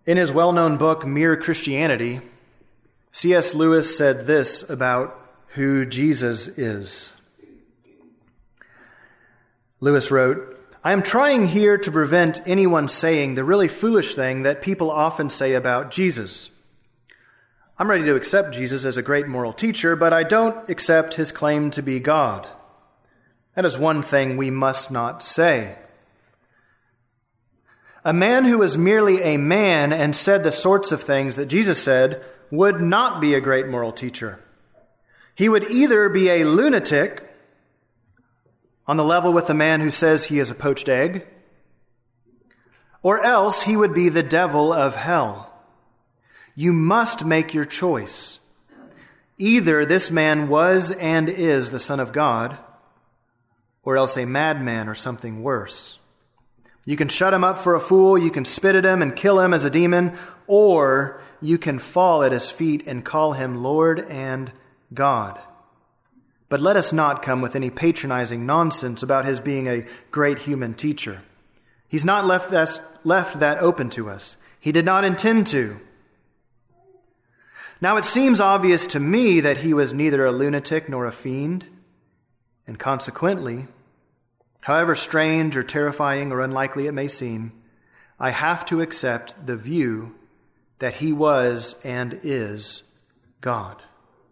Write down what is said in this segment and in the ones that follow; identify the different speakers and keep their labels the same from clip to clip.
Speaker 1: In his well-known book, Mere Christianity, C.S. Lewis said this about who Jesus is. Lewis wrote, "I am trying here to prevent anyone saying the really foolish thing that people often say about Jesus. I'm ready to accept Jesus as a great moral teacher, but I don't accept his claim to be God. That is one thing we must not say. A man who was merely a man and said the sorts of things that Jesus said would not be a great moral teacher. He would either be a lunatic, on the level with the man who says he is a poached egg, or else he would be the devil of hell. You must make your choice. Either this man was and is the Son of God, or else a madman or something worse. You can shut him up for a fool, you can spit at him and kill him as a demon, or you can fall at his feet and call him Lord and God. But let us not come with any patronizing nonsense about his being a great human teacher. He's not left that open to us. He did not intend to. Now it seems obvious to me that he was neither a lunatic nor a fiend, and consequently, however strange or terrifying or unlikely it may seem, I have to accept the view that he was and is God."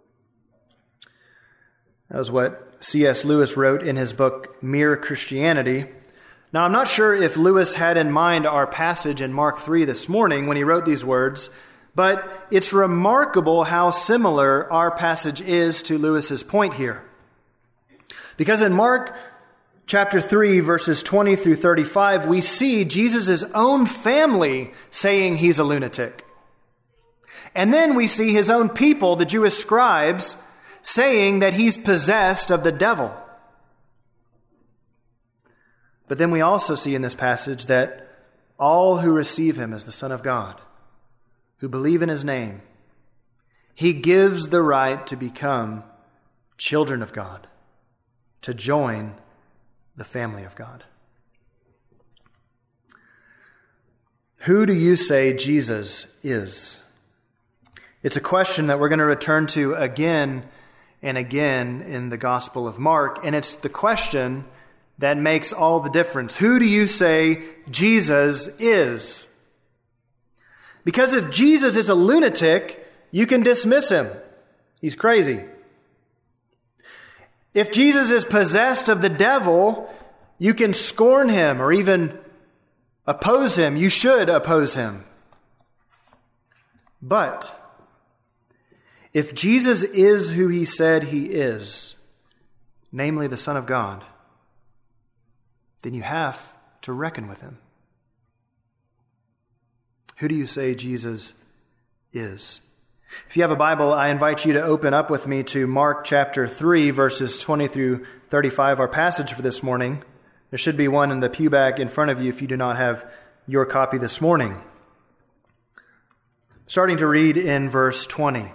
Speaker 1: That was what C.S. Lewis wrote in his book, Mere Christianity. Now, I'm not sure if Lewis had in mind our passage in Mark 3 this morning when he wrote these words, but it's remarkable how similar our passage is to Lewis's point here. Because in Mark chapter 3, verses 20 through 35, we see Jesus' own family saying he's a lunatic. And then we see his own people, the Jewish scribes, saying that he's possessed of the devil. But then we also see in this passage that all who receive him as the Son of God, who believe in his name, he gives the right to become children of God, to join the family of God. Who do you say Jesus is? It's a question that we're going to return to again and again in the Gospel of Mark, and it's the question that makes all the difference. Who do you say Jesus is? Because if Jesus is a lunatic, you can dismiss him. He's crazy. If Jesus is possessed of the devil, you can scorn him or even oppose him. You should oppose him. But if Jesus is who he said he is, namely the Son of God, then you have to reckon with him. Who do you say Jesus is? If you have a Bible, I invite you to open up with me to Mark chapter 3, verses 20 through 35, our passage for this morning. There should be one in the pew back in front of you if you do not have your copy this morning. Starting to read in verse 20.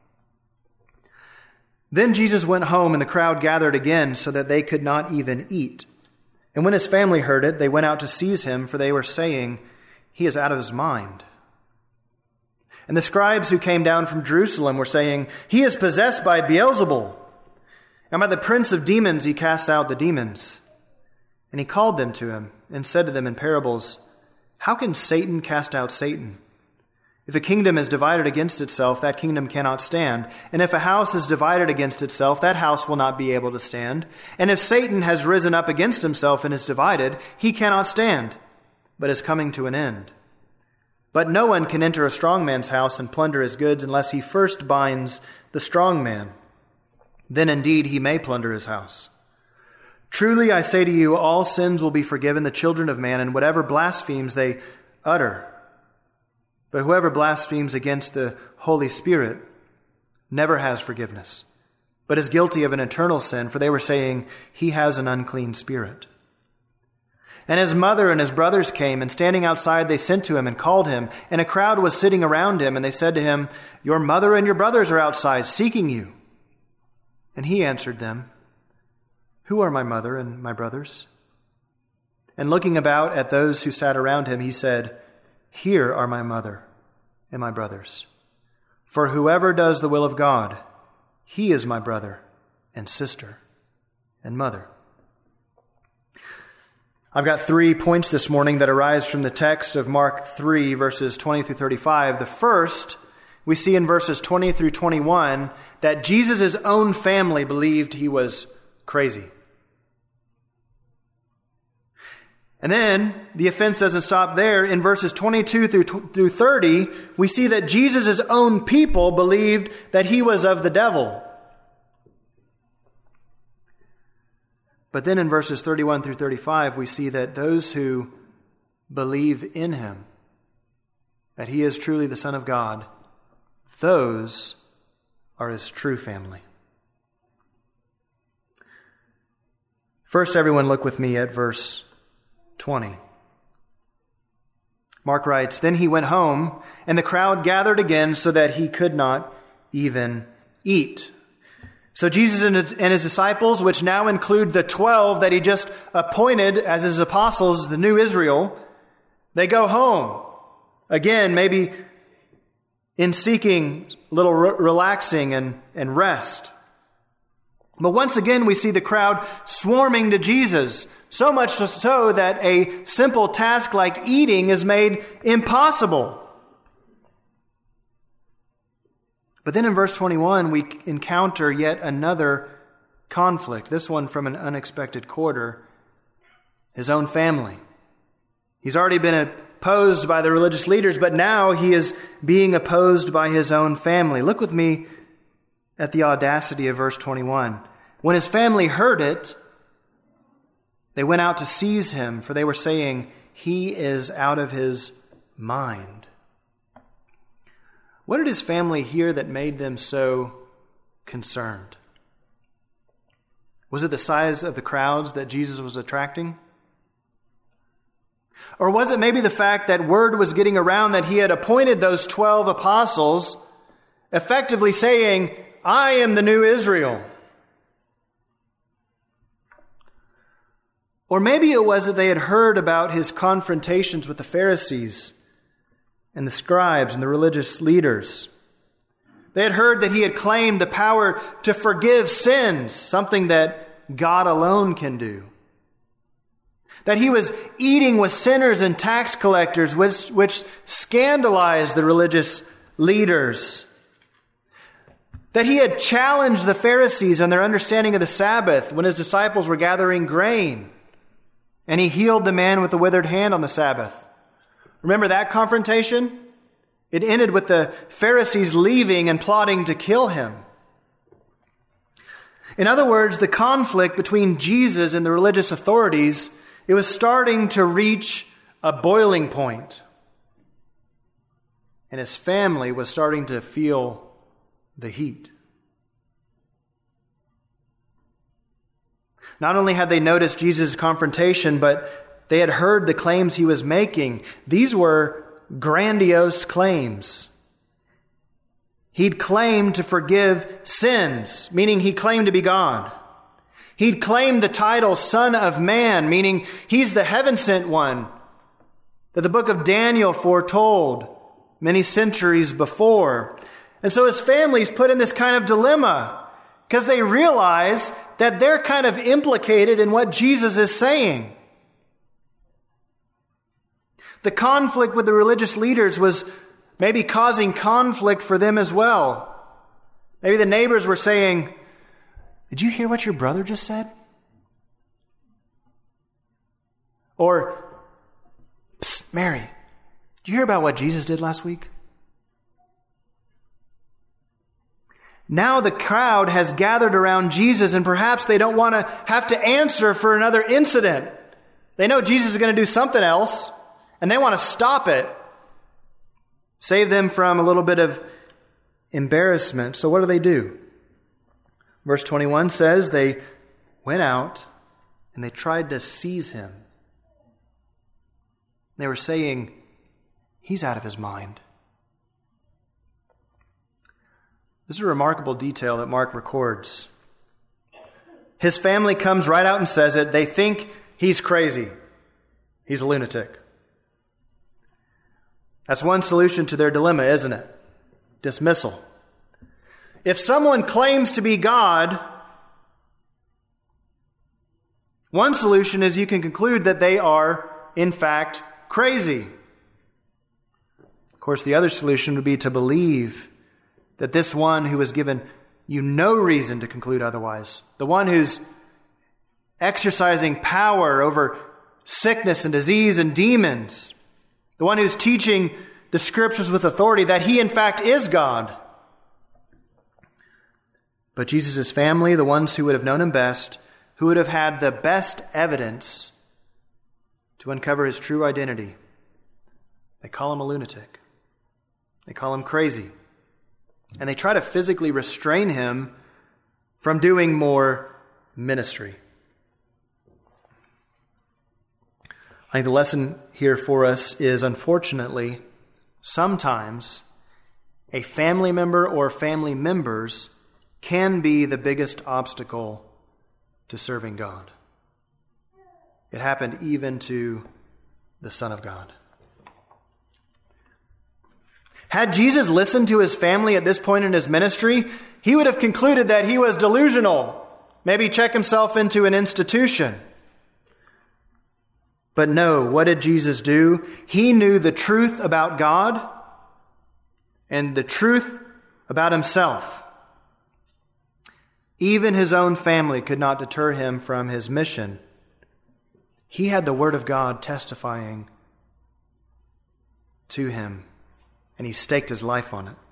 Speaker 1: Then Jesus went home, and the crowd gathered again so that they could not even eat. And when his family heard it, they went out to seize him, for they were saying, "He is out of his mind." And the scribes who came down from Jerusalem were saying, "He is possessed by Beelzebul, and by the prince of demons he casts out the demons." And he called them to him and said to them in parables, "How can Satan cast out Satan? If a kingdom is divided against itself, that kingdom cannot stand. And if a house is divided against itself, that house will not be able to stand. And if Satan has risen up against himself and is divided, he cannot stand, but is coming to an end. But no one can enter a strong man's house and plunder his goods unless he first binds the strong man. Then indeed he may plunder his house. Truly I say to you, all sins will be forgiven the children of man and whatever blasphemies they utter. But whoever blasphemes against the Holy Spirit never has forgiveness, but is guilty of an eternal sin, for they were saying, he has an unclean spirit. And his mother and his brothers came, and standing outside they sent to him and called him, and a crowd was sitting around him, and they said to him, your mother and your brothers are outside seeking you. And he answered them, who are my mother and my brothers? And looking about at those who sat around him, he said, Here are my mother and my brothers. For whoever does the will of God, he is my brother and sister and mother." I've got 3 points this morning that arise from the text of Mark 3, verses 20 through 35. The first, we see in verses 20 through 21 that Jesus' own family believed he was crazy. And then the offense doesn't stop there. In verses 22 through 30, we see that Jesus' own people believed that he was of the devil. But then in verses 31 through 35, we see that those who believe in him, that he is truly the Son of God, those are his true family. First, everyone look with me at verse 20. Mark writes, "Then he went home, and the crowd gathered again so that he could not even eat." So Jesus and his disciples, which now include the 12 that he just appointed as his apostles, the new Israel, they go home. Again, maybe in seeking a little relaxing and rest. But once again, we see the crowd swarming to Jesus, so much so that a simple task like eating is made impossible. But then in verse 21, we encounter yet another conflict, this one from an unexpected quarter, his own family. He's already been opposed by the religious leaders, but now he is being opposed by his own family. Look with me at the audacity of verse 21. When his family heard it, they went out to seize him, for they were saying, "He is out of his mind." What did his family hear that made them so concerned? Was it the size of the crowds that Jesus was attracting? Or was it maybe the fact that word was getting around that he had appointed those 12 apostles, effectively saying, "I am the new Israel"? Or maybe it was that they had heard about his confrontations with the Pharisees and the scribes and the religious leaders. They had heard that he had claimed the power to forgive sins, something that God alone can do. That he was eating with sinners and tax collectors, which scandalized the religious leaders. That he had challenged the Pharisees on their understanding of the Sabbath when his disciples were gathering grain, and he healed the man with the withered hand on the Sabbath. Remember that confrontation? It ended with the Pharisees leaving and plotting to kill him. In other words, the conflict between Jesus and the religious authorities, it was starting to reach a boiling point. And his family was starting to feel the heat. Not only had they noticed Jesus' confrontation, but they had heard the claims he was making. These were grandiose claims. He'd claimed to forgive sins, meaning he claimed to be God. He'd claimed the title Son of Man, meaning he's the heaven-sent one that the book of Daniel foretold many centuries before. And so his family's put in this kind of dilemma because they realize that they're kind of implicated in what Jesus is saying. The conflict with the religious leaders was maybe causing conflict for them as well. Maybe the neighbors were saying, "Did you hear what your brother just said?" Or, "Psst, Mary, did you hear about what Jesus did last week?" Now the crowd has gathered around Jesus, and perhaps they don't want to have to answer for another incident. They know Jesus is going to do something else, and they want to stop it. Save them from a little bit of embarrassment. So what do? Verse 21 says they went out and they tried to seize him. They were saying, "He's out of his mind." This is a remarkable detail that Mark records. His family comes right out and says it. They think he's crazy. He's a lunatic. That's one solution to their dilemma, isn't it? Dismissal. If someone claims to be God, one solution is you can conclude that they are, in fact, crazy. Of course, the other solution would be to believe that this one who has given you no reason to conclude otherwise, the one who's exercising power over sickness and disease and demons, the one who's teaching the Scriptures with authority, that he in fact is God. But Jesus' family, the ones who would have known him best, who would have had the best evidence to uncover his true identity, they call him a lunatic. They call him crazy. And they try to physically restrain him from doing more ministry. I think the lesson here for us is, unfortunately, sometimes a family member or family members can be the biggest obstacle to serving God. It happened even to the Son of God. Had Jesus listened to his family at this point in his ministry, he would have concluded that he was delusional, maybe check himself into an institution. But no, what did Jesus do? He knew the truth about God and the truth about himself. Even his own family could not deter him from his mission. He had the Word of God testifying to him, and he staked his life on it.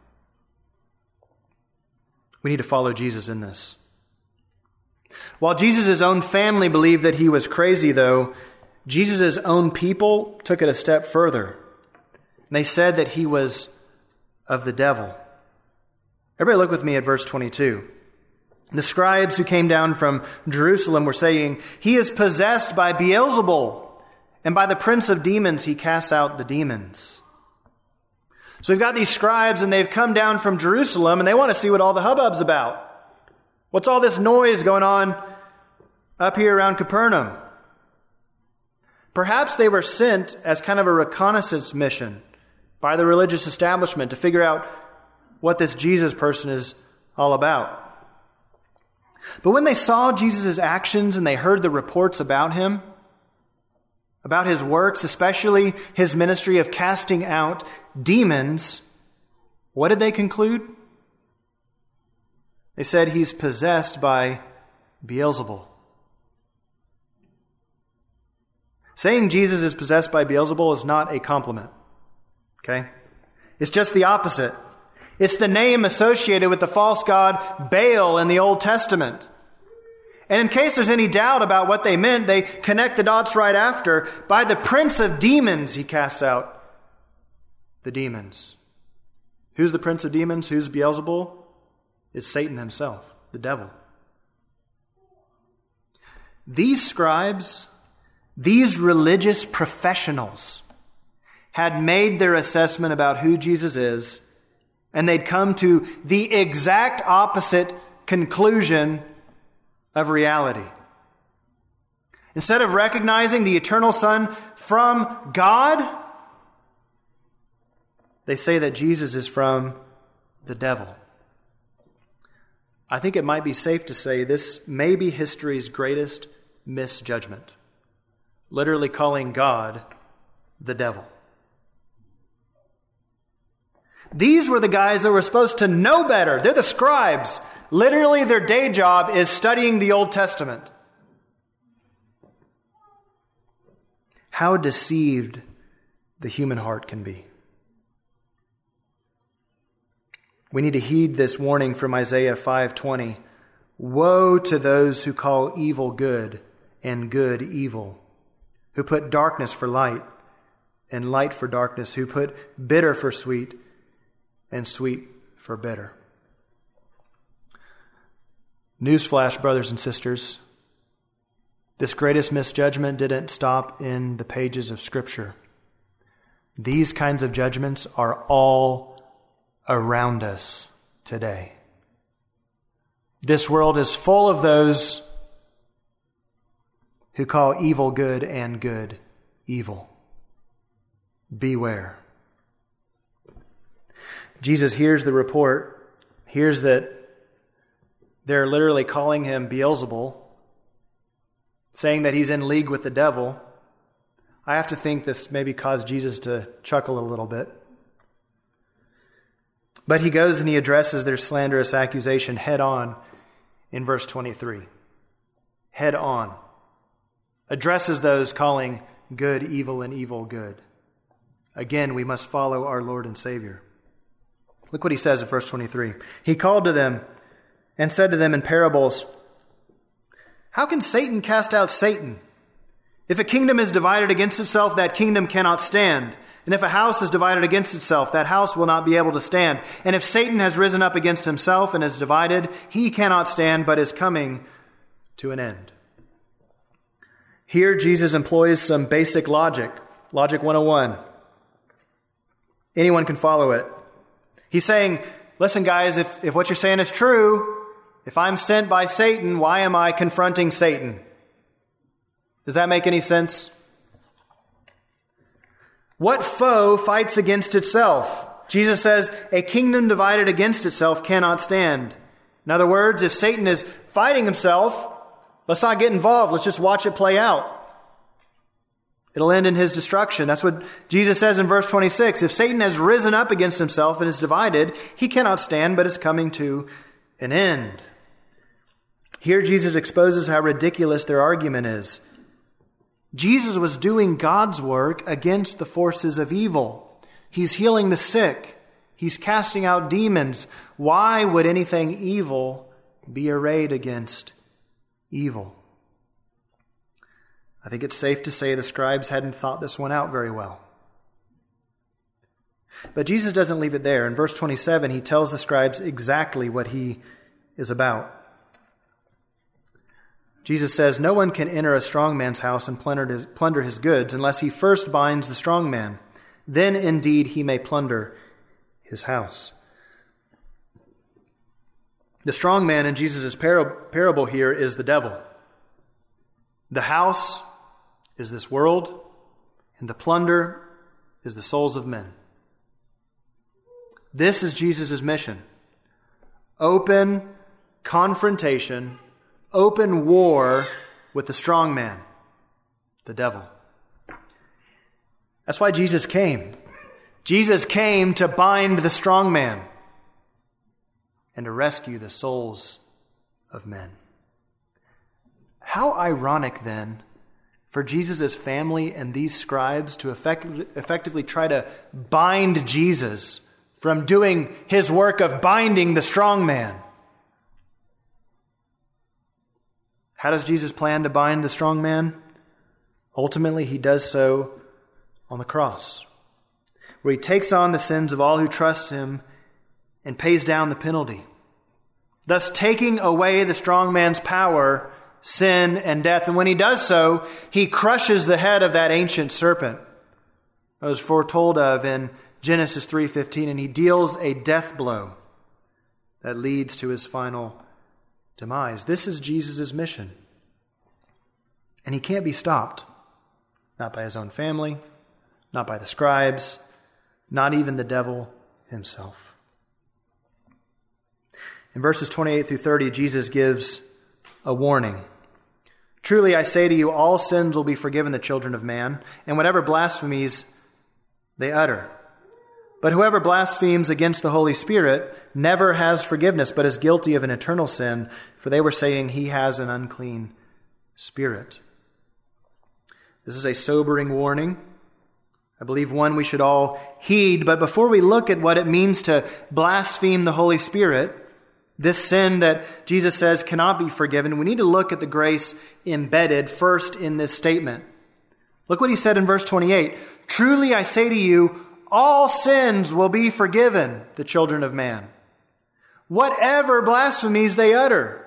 Speaker 1: We need to follow Jesus in this. While Jesus' own family believed that he was crazy, though, Jesus' own people took it a step further. And they said that he was of the devil. Everybody look with me at verse 22. The scribes who came down from Jerusalem were saying, "He is possessed by Beelzebul, and by the prince of demons he casts out the demons." So we've got these scribes, and they've come down from Jerusalem, and they want to see what all the hubbub's about. What's all this noise going on up here around Capernaum? Perhaps they were sent as kind of a reconnaissance mission by the religious establishment to figure out what this Jesus person is all about. But when they saw Jesus' actions and they heard the reports about him, about his works, especially his ministry of casting out demons, what did they conclude? They said he's possessed by Beelzebul. Saying Jesus is possessed by Beelzebul is not a compliment. Okay? It's just the opposite. It's the name associated with the false god Baal in the Old Testament. And in case there's any doubt about what they meant, they connect the dots right after. By the prince of demons, he casts out the demons. Who's the prince of demons? Who's Beelzebul? It's Satan himself, the devil. These scribes, these religious professionals, had made their assessment about who Jesus is, and they'd come to the exact opposite conclusion of reality. Instead of recognizing the eternal Son from God, they say that Jesus is from the devil. I think it might be safe to say this may be history's greatest misjudgment. Literally calling God the devil. These were the guys that were supposed to know better. They're the scribes. Literally, their day job is studying the Old Testament. How deceived the human heart can be. We need to heed this warning from Isaiah 5:20. Woe to those who call evil good and good evil, who put darkness for light and light for darkness, who put bitter for sweet and sweet for bitter. Newsflash, brothers and sisters. This greatest misjudgment didn't stop in the pages of Scripture. These kinds of judgments are all around us today. This world is full of those who call evil good and good evil. Beware. Jesus hears the report, hears that they're literally calling him Beelzebul, saying that he's in league with the devil. I have to think this maybe caused Jesus to chuckle a little bit. But he goes and he addresses their slanderous accusation head on in verse 23. Head on. Addresses those calling good evil and evil good. Again, we must follow our Lord and Savior. Look what he says in verse 23. He called to them and said to them in parables, "How can Satan cast out Satan? If a kingdom is divided against itself, that kingdom cannot stand. And if a house is divided against itself, that house will not be able to stand. And if Satan has risen up against himself and is divided, he cannot stand, but is coming to an end." Here Jesus employs some basic logic. Logic 101. Anyone can follow it. He's saying, listen guys, if what you're saying is true, if I'm sent by Satan, why am I confronting Satan? Does that make any sense? What foe fights against itself? Jesus says, a kingdom divided against itself cannot stand. In other words, if Satan is fighting himself, let's not get involved. Let's just watch it play out. It'll end in his destruction. That's what Jesus says in verse 26. If Satan has risen up against himself and is divided, he cannot stand, but is coming to an end. Here Jesus exposes how ridiculous their argument is. Jesus was doing God's work against the forces of evil. He's healing the sick. He's casting out demons. Why would anything evil be arrayed against evil? I think it's safe to say the scribes hadn't thought this one out very well. But Jesus doesn't leave it there. In verse 27, he tells the scribes exactly what he is about. Jesus says, "No one can enter a strong man's house and plunder his goods unless he first binds the strong man. Then indeed he may plunder his house." The strong man in Jesus' parable here is the devil. The house is this world, and the plunder is the souls of men. This is Jesus' mission. Open confrontation, open war with the strong man, the devil. That's why Jesus came. Jesus came to bind the strong man and to rescue the souls of men. How ironic, then, for Jesus' family and these scribes to effectively try to bind Jesus from doing his work of binding the strong man. How does Jesus plan to bind the strong man? Ultimately, he does so on the cross, where he takes on the sins of all who trust him and pays down the penalty, thus taking away the strong man's power, sin, and death. And when he does so, he crushes the head of that ancient serpent that was foretold of in Genesis 3:15, and he deals a death blow that leads to his final demise. This is Jesus' mission. And he can't be stopped. Not by his own family, not by the scribes, not even the devil himself. In verses 28 through 30, Jesus gives a warning. "Truly I say to you, all sins will be forgiven the children of man, and whatever blasphemies they utter. But whoever blasphemes against the Holy Spirit never has forgiveness, but is guilty of an eternal sin, for they were saying he has an unclean spirit." This is a sobering warning. I believe one we should all heed. But before we look at what it means to blaspheme the Holy Spirit, this sin that Jesus says cannot be forgiven, we need to look at the grace embedded first in this statement. Look what he said in verse 28. "Truly I say to you, all sins will be forgiven the children of man, whatever blasphemies they utter."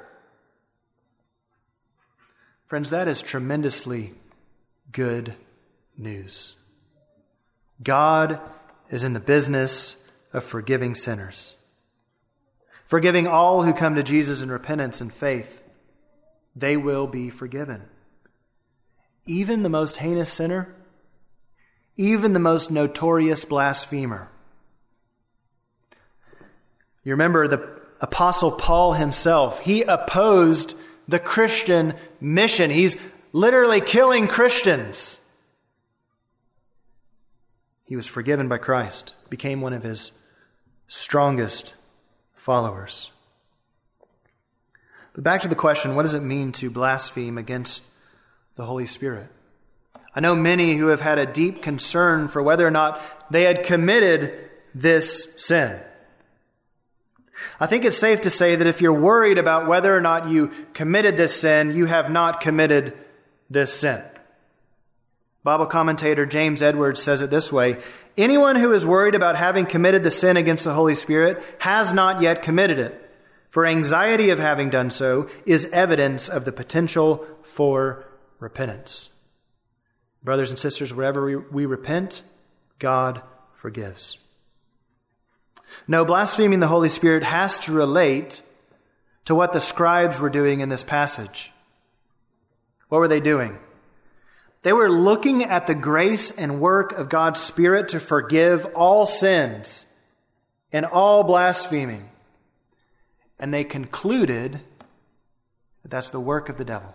Speaker 1: Friends, that is tremendously good news. God is in the business of forgiving sinners, forgiving all who come to Jesus in repentance and faith. They will be forgiven. Even the most heinous sinner, even the most notorious blasphemer. You remember the Apostle Paul himself. He opposed the Christian mission. He's literally killing Christians. He was forgiven by Christ, became one of his strongest followers. But back to the question, what does it mean to blaspheme against the Holy Spirit? I know many who have had a deep concern for whether or not they had committed this sin. I think it's safe to say that if you're worried about whether or not you committed this sin, you have not committed this sin. Bible commentator James Edwards says it this way: anyone who is worried about having committed the sin against the Holy Spirit has not yet committed it, for anxiety of having done so is evidence of the potential for repentance. Brothers and sisters, wherever we repent, God forgives. No, blaspheming the Holy Spirit has to relate to what the scribes were doing in this passage. What were they doing? They were looking at the grace and work of God's Spirit to forgive all sins and all blaspheming. And they concluded that that's the work of the devil.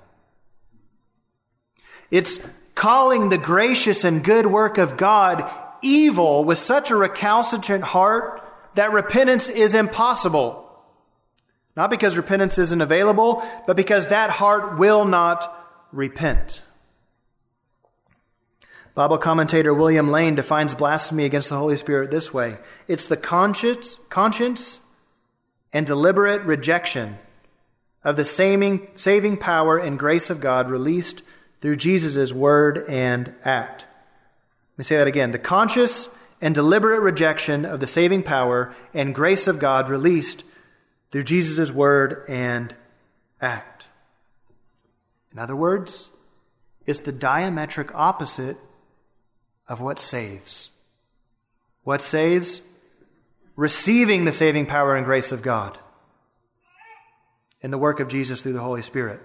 Speaker 1: It's calling the gracious and good work of God evil with such a recalcitrant heart that repentance is impossible. Not because repentance isn't available, but because that heart will not repent. Bible commentator William Lane defines blasphemy against the Holy Spirit this way: it's the conscience and deliberate rejection of the saving power and grace of God released through Jesus' word and act. Let me say that again. The conscious and deliberate rejection of the saving power and grace of God released through Jesus' word and act. In other words, it's the diametric opposite of what saves. What saves? Receiving the saving power and grace of God in the work of Jesus through the Holy Spirit.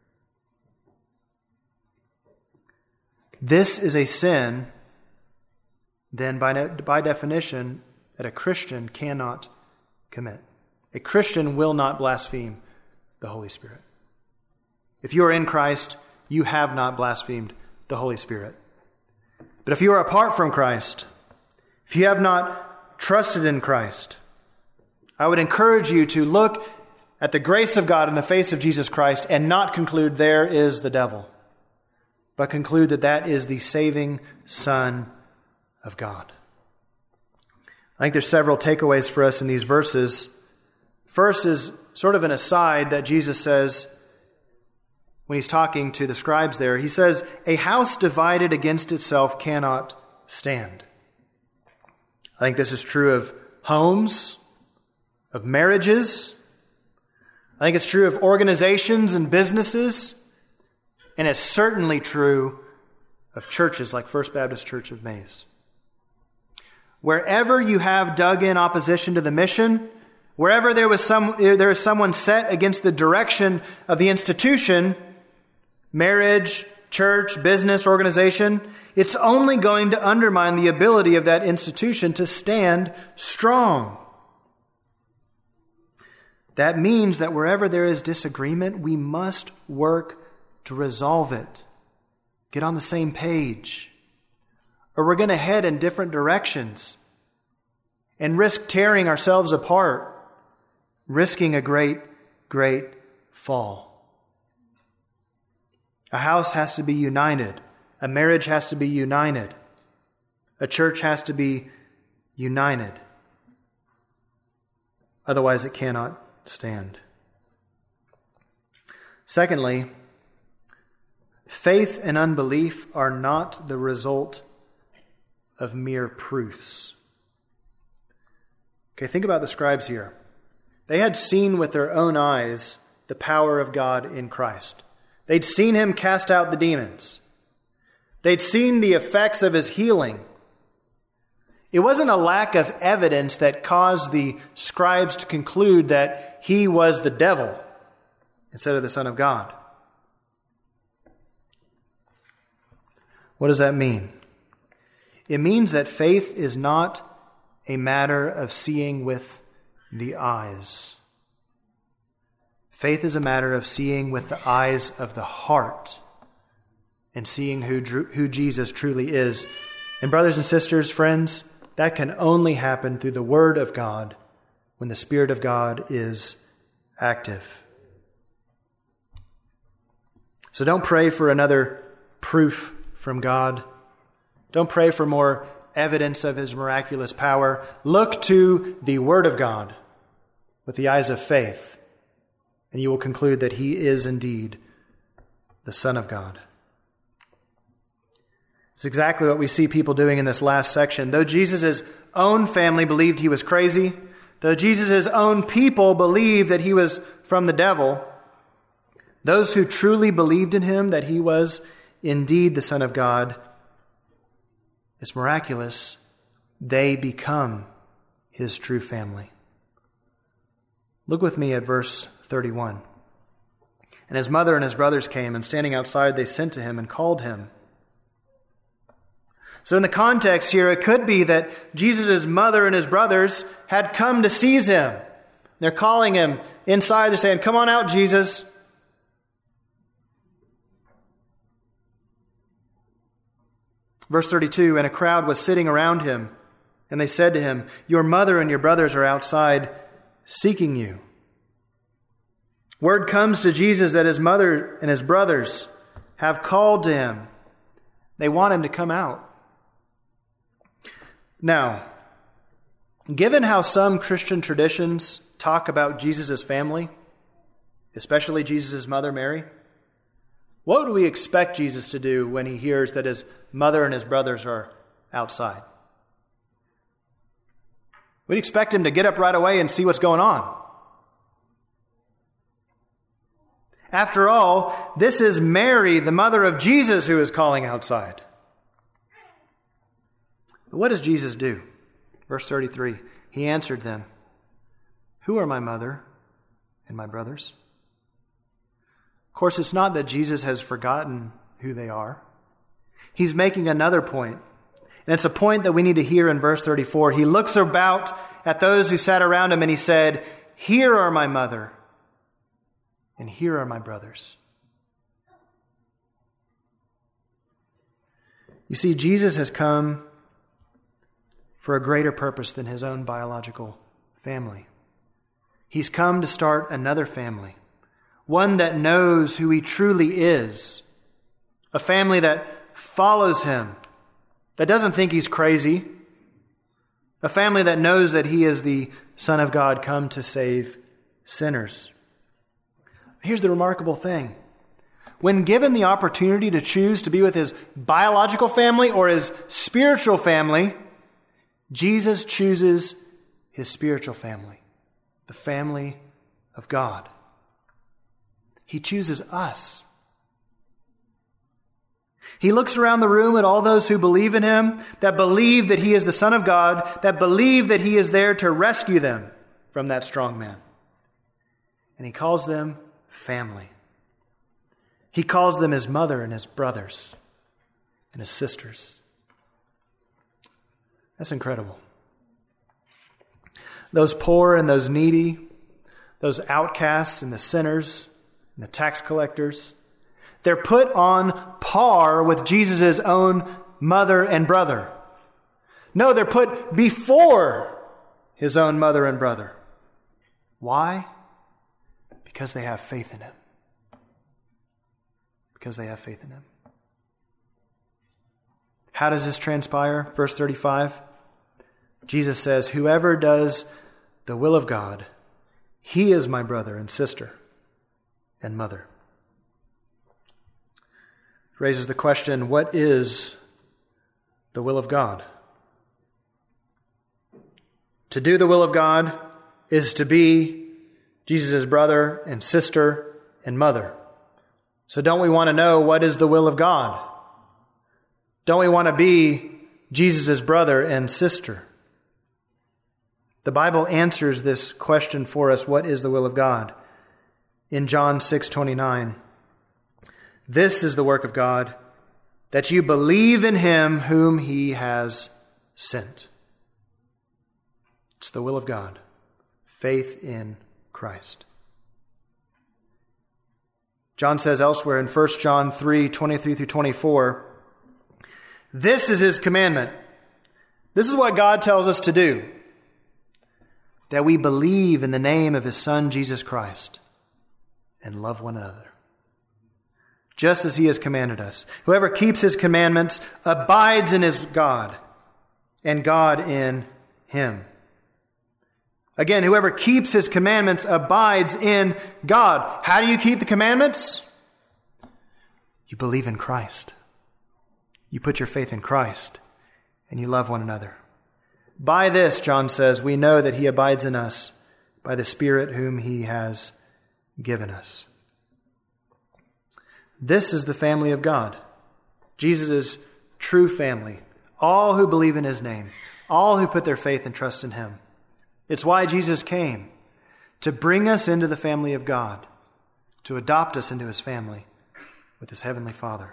Speaker 1: This is a sin, then by definition, that a Christian cannot commit. A Christian will not blaspheme the Holy Spirit. If you are in Christ, you have not blasphemed the Holy Spirit. But if you are apart from Christ, if you have not trusted in Christ, I would encourage you to look at the grace of God in the face of Jesus Christ and not conclude there is the devil, but conclude that that is the saving Son of God. I think there's several takeaways for us in these verses. First is sort of an aside that Jesus says when he's talking to the scribes there. He says, a house divided against itself cannot stand. I think this is true of homes, of marriages. I think it's true of organizations and businesses. And it's certainly true of churches like First Baptist Church of Mays. Wherever you have dug in opposition to the mission, wherever there is someone set against the direction of the institution, marriage, church, business, organization, it's only going to undermine the ability of that institution to stand strong. That means that wherever there is disagreement, we must work to resolve it. Get on the same page. Or we're going to head in different directions and risk tearing ourselves apart, risking a great, great fall. A house has to be united. A marriage has to be united. A church has to be united. Otherwise, it cannot stand. Secondly, faith and unbelief are not the result of mere proofs. Okay, think about the scribes here. They had seen with their own eyes the power of God in Christ. They'd seen him cast out the demons. They'd seen the effects of his healing. It wasn't a lack of evidence that caused the scribes to conclude that he was the devil instead of the Son of God. What does that mean? It means that faith is not a matter of seeing with the eyes. Faith is a matter of seeing with the eyes of the heart and seeing who Jesus truly is. And brothers and sisters, friends, that can only happen through the Word of God when the Spirit of God is active. So don't pray for another proof from God. Don't pray for more evidence of His miraculous power. Look to the Word of God with the eyes of faith, and you will conclude that He is indeed the Son of God. It's exactly what we see people doing in this last section. Though Jesus' own family believed He was crazy, though Jesus' own people believed that He was from the devil, those who truly believed in Him, that He was indeed the Son of God, it's miraculous, they become His true family. Look with me at verse 31. And his mother and his brothers came, and standing outside they sent to him and called him. So in the context here, it could be that Jesus' mother and his brothers had come to seize him. They're calling him inside. They're saying, "Come on out, Jesus." Verse 32, and a crowd was sitting around him, and they said to him, "Your mother and your brothers are outside seeking you." Word comes to Jesus that his mother and his brothers have called to him. They want him to come out. Now, given how some Christian traditions talk about Jesus' family, especially Jesus' mother Mary, what would we expect Jesus to do when he hears that his mother and his brothers are outside? We'd expect him to get up right away and see what's going on. After all, this is Mary, the mother of Jesus, who is calling outside. But what does Jesus do? Verse 33, he answered them, "Who are my mother and my brothers?" Of course, it's not that Jesus has forgotten who they are. He's making another point. And it's a point that we need to hear in verse 34. He looks about at those who sat around him and he said, "Here are my mother and here are my brothers." You see, Jesus has come for a greater purpose than his own biological family. He's come to start another family, one that knows who he truly is, a family that follows him, that doesn't think he's crazy, a family that knows that he is the Son of God come to save sinners. Here's the remarkable thing. When given the opportunity to choose to be with his biological family or his spiritual family, Jesus chooses his spiritual family, the family of God. He chooses us. He looks around the room at all those who believe in him, that believe that he is the Son of God, that believe that he is there to rescue them from that strong man. And he calls them family. He calls them his mother and his brothers and his sisters. That's incredible. Those poor and those needy, those outcasts and the sinners and the tax collectors, they're put on par with Jesus' own mother and brother. No, they're put before his own mother and brother. Why? Because they have faith in him. Because they have faith in him. How does this transpire? Verse 35. Jesus says, "Whoever does the will of God, he is my brother and sister and mother." It raises the question, what is the will of God? To do the will of God is to be Jesus' brother and sister and mother. So don't we want to know what is the will of God? Don't we want to be Jesus' brother and sister? The Bible answers this question for us, what is the will of God? In John 6:29, "This is the work of God, that you believe in him whom he has sent." It's the will of God faith in Christ. John says elsewhere in 1 John 3, 23 through 24, this is his commandment. This is what God tells us to do, that we believe in the name of his Son, Jesus Christ, and love one another, just as he has commanded us. Whoever keeps his commandments abides in his God, and God in him. Again, whoever keeps his commandments abides in God. How do you keep the commandments? You believe in Christ. You put your faith in Christ, and you love one another. By this, John says, we know that he abides in us by the Spirit whom he has given us. This is the family of God, Jesus' true family. All who believe in his name, all who put their faith and trust in him. It's why Jesus came, to bring us into the family of God, to adopt us into his family with his heavenly Father.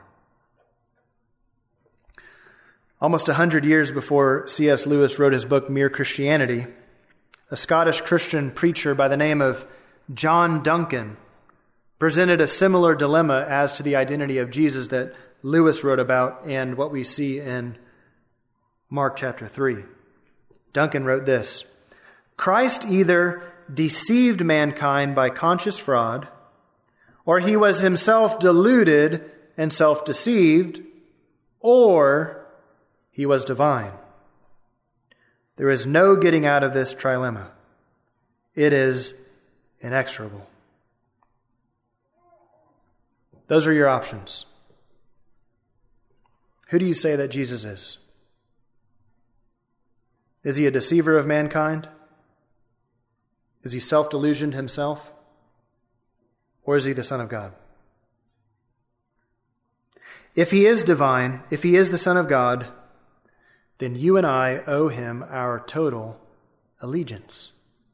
Speaker 1: Almost 100 years before C.S. Lewis wrote his book, Mere Christianity, a Scottish Christian preacher by the name of John Duncan presented a similar dilemma as to the identity of Jesus that Lewis wrote about and what we see in Mark chapter 3. Duncan wrote this: Christ either deceived mankind by conscious fraud, or he was himself deluded and self-deceived, or he was divine. There is no getting out of this trilemma. It is inexorable. Those are your options. Who do you say that Jesus is? Is he a deceiver of mankind? Is he self-delusioned himself? Or is he the Son of God? If he is divine, if he is the Son of God, then you and I owe him our total allegiance.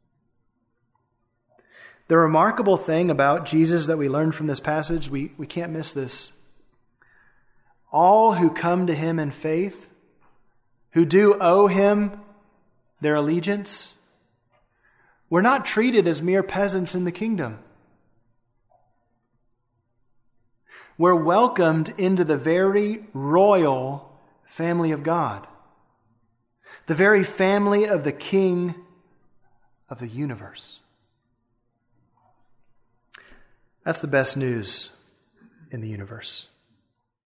Speaker 1: The remarkable thing about Jesus that we learn from this passage, we can't miss this. All who come to him in faith, who do owe him their allegiance, we're not treated as mere peasants in the kingdom. We're welcomed into the very royal family of God, the very family of the King of the universe. That's the best news in the universe.